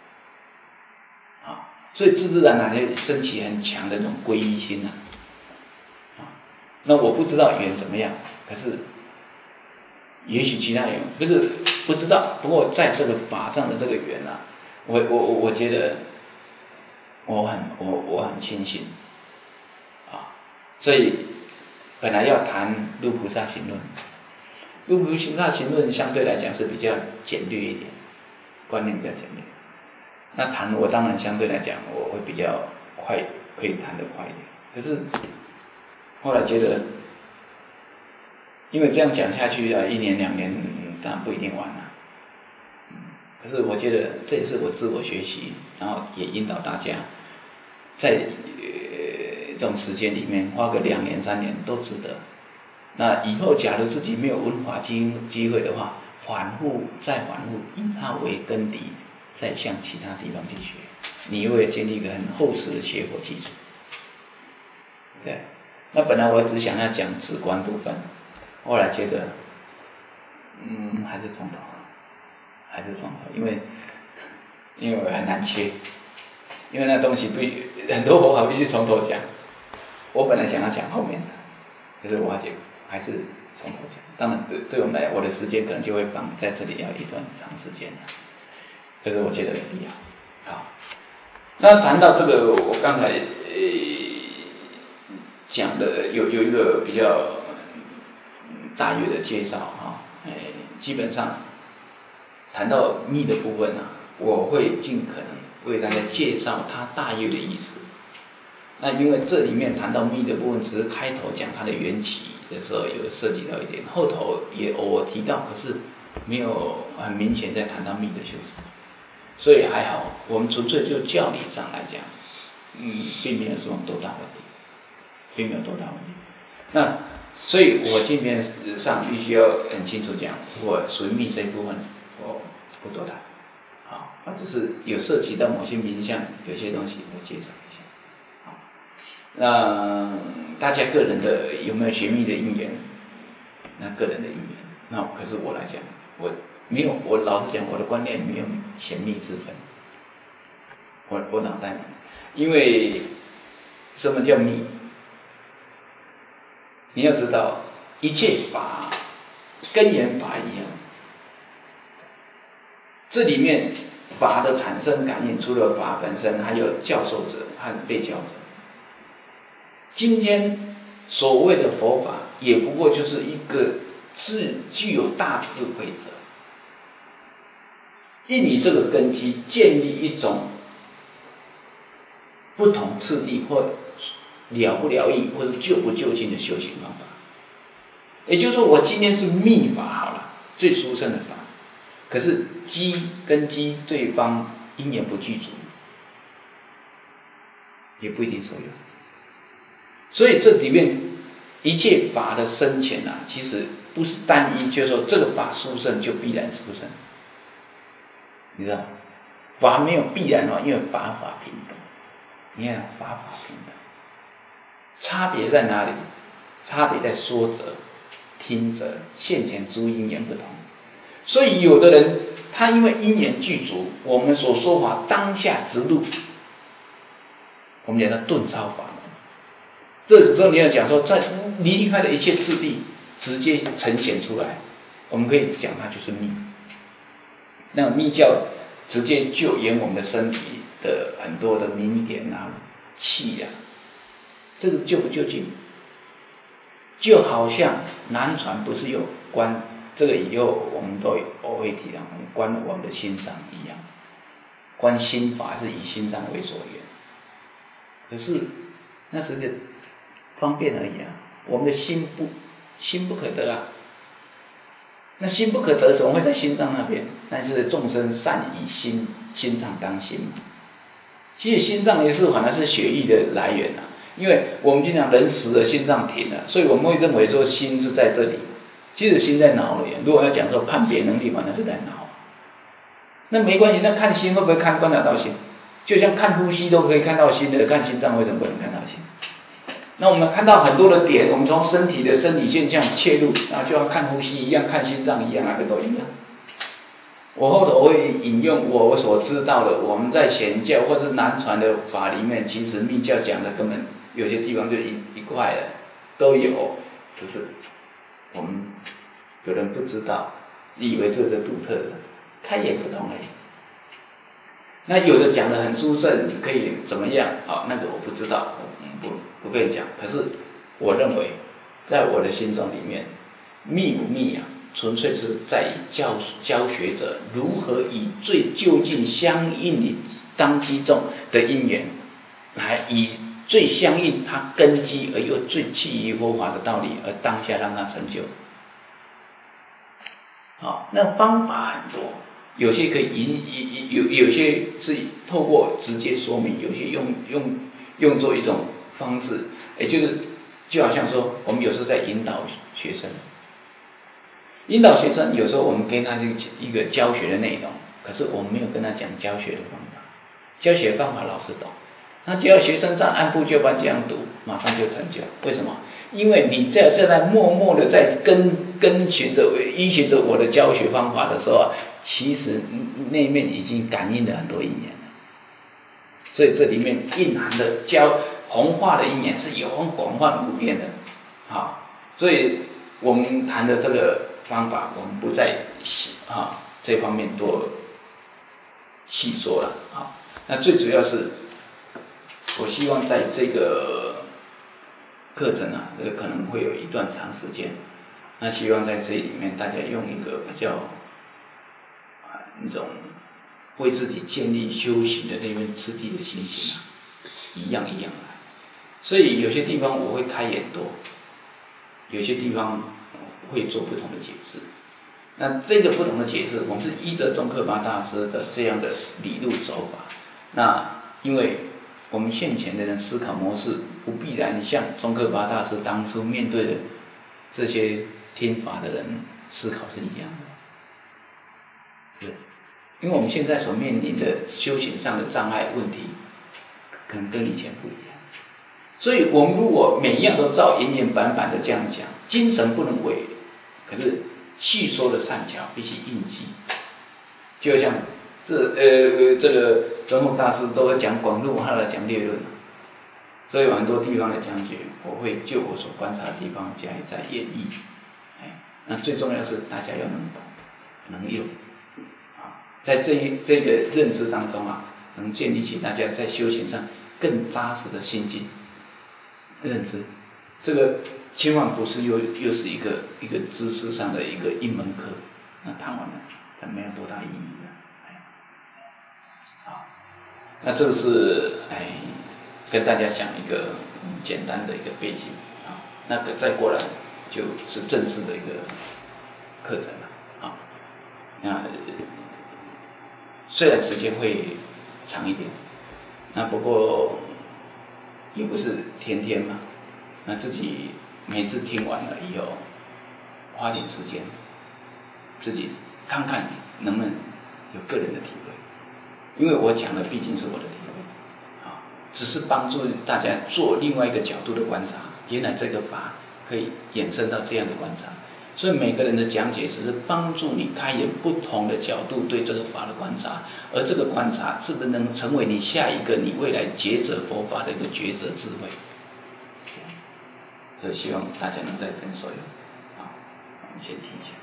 所以自自然然就升起很强的那种皈依心啊。那我不知道缘怎么样，可是也许其他缘不知道。不过在这个法上的这个缘啊，我觉得我很庆幸所以本来要谈《入菩萨行论》，《入菩萨行论》相对来讲是比较简略一点，观念比较简略。那谈我当然相对来讲我会比较快，可以谈得快一点。可是后来觉得，因为这样讲下去1年2年，当然不一定完了。可是我觉得这也是我自我学习，然后也引导大家，在这种时间里面花个2年3年都值得。那以后假如自己没有闻法机会的话，再反复以它为根底，再向其他地方去学，你又会建立一个很厚实的学佛基础。对，那本来我只想要讲止观部分，后来觉得还是从头，因为很难切，因为那东西很多佛法必须从头讲。我本来想要讲后面的，可是我发觉还是从头讲。当然对我们来讲，我的时间可能就会绑在这里要一段长时间了，可是我觉得有必要。好，那谈到这个，我刚才讲的有一个比较大约的介绍基本上谈到密的部分我会尽可能为大家介绍它大约的意思。那因为这里面谈到密的部分，只是开头讲它的缘起的时候有涉及到一点，后头也偶尔提到，可是没有很明显在谈到密的修持，所以还好，我们纯粹就教理上来讲，并没有什么多大问题，那所以我今天上必须要很清楚讲，我属于密这一部分，我不多谈，只是有涉及到某些名相，有些东西我介绍一下。那大家个人的有没有学密的因缘？那个人的因缘，那可是我来讲，我老实讲，我的观念没有显密之分。我脑袋，因为什么叫密？你要知道，一切法根源法一样，这里面法的产生感应，除了法本身，还有教授者和被教者。今天所谓的佛法，也不过就是一个具有大智慧者，以你这个根基建立一种不同次第或了不了义或者就不就近的修行方法。也就是说，我今天是密法好了，最殊胜的法，可是根基对方因缘不具足， 也不一定受用。所以这里面一切法的深浅啊，其实不是单一，就是说这个法殊胜就必然殊胜，你知道吗？法没有必然因为法法平等，你看法法平等，差别在哪里？差别在说者、听者、现前诸因缘不同。所以有的人他因为因缘具足，我们所说法当下直入，我们讲的顿超法门。这时候你要讲说，在离开的一切次第直接呈现出来，我们可以讲它就是密。那密教直接救援我们的身体的很多的明点啊、气啊，这个救不救尽？就好像南传不是有观，这个以后我们都偶会提到，观我们的心上一样，观心法是以心上为所缘，可是那是个方便而已啊，我们的心不可得啊，那心不可得，怎么会在心脏那边？但是众生善以心脏当心嘛。其实心脏也是反而是血液的来源啊，因为我们经常人死了，心脏停了，所以我们会认为说心是在这里，其实心在脑里。如果要讲说判别能力，反而是在脑。那没关系，那看心会不会观察到心？就像看呼吸都可以看到心的，看心脏为什么不能看到心？那我们看到很多的点，我们从身体的生理现象切入，然后就要看呼吸一样，看心脏一样，那个都一样。我后头会引用我所知道的，我们在显教或是南传的法里面，其实密教讲的根本有些地方就一块的都有，只是我们有人不知道，以为这是独特的，开眼不同而已。那有的讲的很殊胜，可以怎么样？那个我不知道，我不跟你讲。可是我认为，在我的心中里面，密不密啊？纯粹是在于教学者如何以最就近相应你当机中的因缘，来以最相应它根基而又最契于佛法的道理，而当下让它成就。那方法很多，有些可以有些是透过直接说明，有些用作一种方式，就好像说我们有时候在引导学生。引导学生有时候我们给他一个教学的内容，可是我们没有跟他讲教学的方法。教学方法老师懂，那只要学生这样按部就班这样读，马上就成就。为什么？因为你在默默的在依循着我的教学方法的时候，其实内面已经感应了很多因缘了。所以这里面蕴含的弘化的因缘是有很广泛无边的。所以我们谈的这个方法，我们不再这方面多细说了。那最主要是我希望在这个课程可能会有一段长时间，那希望在这里面大家用一个比较那种为自己建立修行的那份次第的心情一样来。所以有些地方我会开眼多，有些地方会做不同的解释。那这个不同的解释，我们是依着宗喀巴大师的这样的理路走法。那因为我们现前的人思考模式不必然像宗喀巴大师当初面对的这些听法的人思考是一样的。对，因为我们现在所面临的修行上的障碍问题，可能跟以前不一样。所以我们如果每一样都照原原版版的这样讲，精神不能违，可是细说的善巧必须应机。就像这个宗喀大师都会讲广论，他来讲略论，所以很多地方的讲解，我会就我所观察的地方加以再演绎。那最重要是大家要能懂能用在这个认知当中能建立起大家在修行上更扎实的心境认知。这个千万不是又是一个知识上的一门课，那谈完了它没有多大意义的。那这个是跟大家讲一个简单的一个背景那个再过来就是正式的一个课程了那虽然时间会长一点，那不过又不是天天嘛，那自己每次听完了以后，花点时间，自己看看能不能有个人的体会，因为我讲的毕竟是我的体会，啊，只是帮助大家做另外一个角度的观察，原来这个法可以衍生到这样的观察。所以每个人的讲解只是帮助你开眼不同的角度对这个法的观察，而这个观察是不是能成为你下一个你未来抉择佛法的一个抉择智慧？所以希望大家能在跟所有，好，我们先听一下。